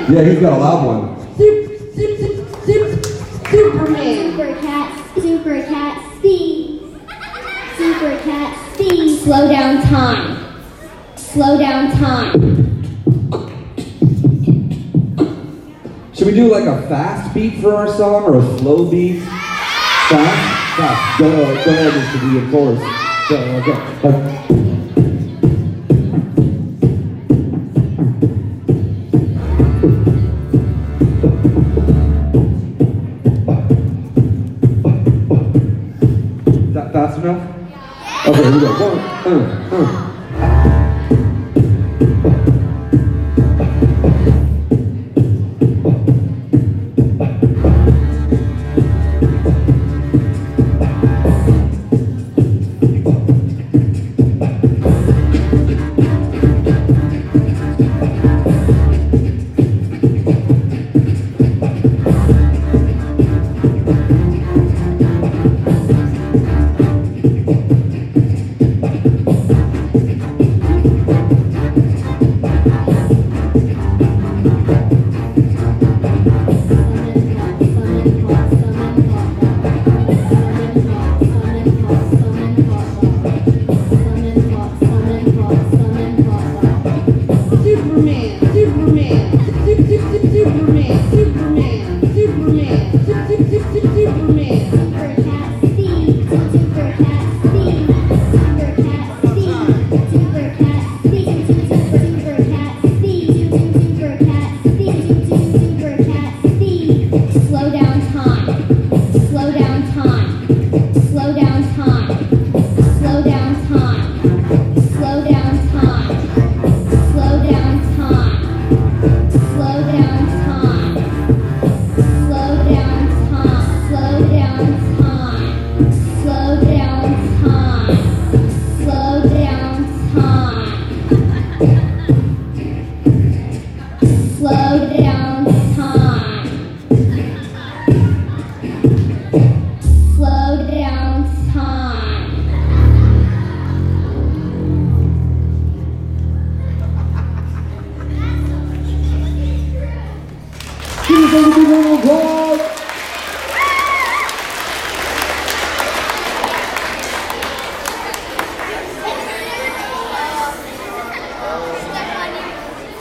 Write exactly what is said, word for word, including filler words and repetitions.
Yeah, he's got a loud one. Super, super, super, Superman. Super cat, super cat, Steve. Super cat, Steve. Slow down time. Slow down time. Should we do like a fast beat for our song or a slow beat? Fast? Fast. Go, go ahead, Mister D, of course. So, okay. Like,